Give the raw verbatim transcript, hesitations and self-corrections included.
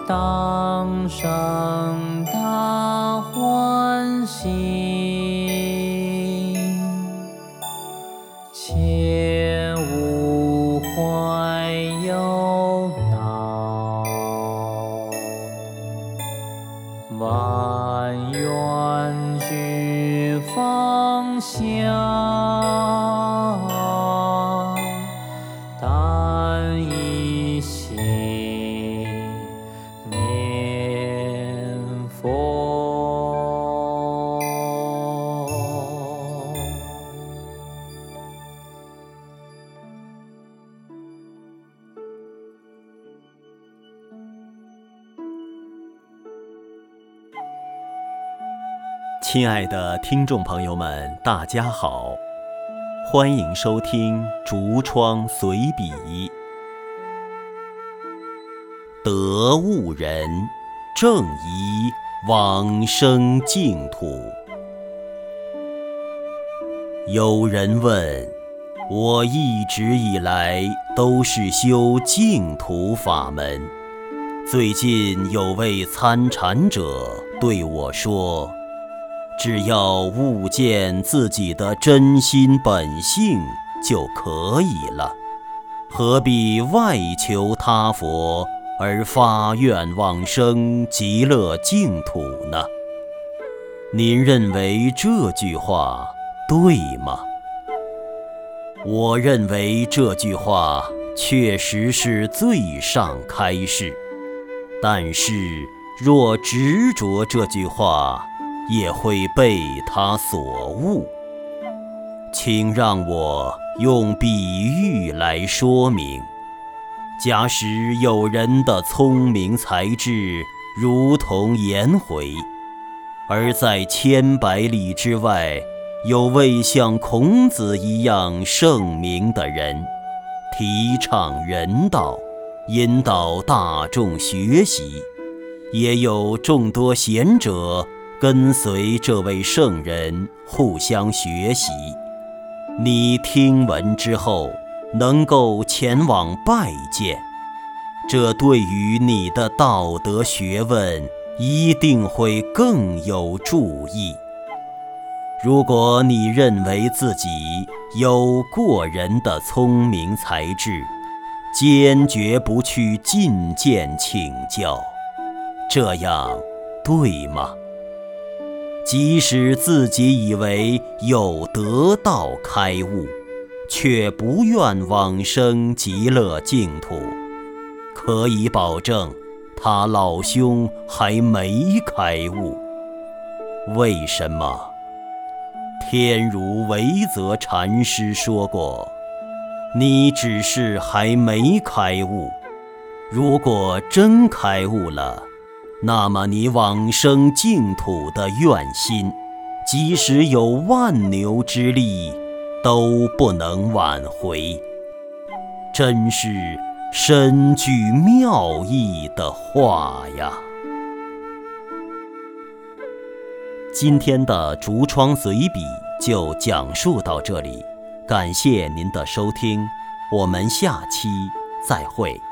当生大欢喜，切勿怀忧恼，万愿俱放下，但一心念佛。 亲爱的听众朋友们，大家好，欢迎收听竹窗随笔。得悟人，正宜往生净土。有人问，我一直以来都是修净土法门，最近有位参禅者对我说，只要悟见自己的真心本性就可以了，何必外求他佛而发愿往生极乐净土呢？您认为这句话对吗？我认为这句话确实是最上开示，但是若执着这句话，也会被他所误。请让我用比喻来说明。假使有人的聪明才智如同颜回，而在千百里之外有位像孔子一样圣明的人，提倡人道，引导大众学习，也有众多贤者跟随这位圣人互相学习，你听闻之后能够前往拜见，这对于你的道德学问一定会更有助益。如果你认为自己有过人的聪明才智，坚决不去进见请教，这样对吗？即使自己以为有得道开悟，却不愿往生极乐净土，可以保证他老兄还没开悟。为什么？天如维泽禅师说过，你只是还没开悟，如果真开悟了，那么你往生净土的愿心，即使有万牛之力都不能挽回。真是深具妙义的话呀。今天的竹窗随笔就讲述到这里，感谢您的收听，我们下期再会。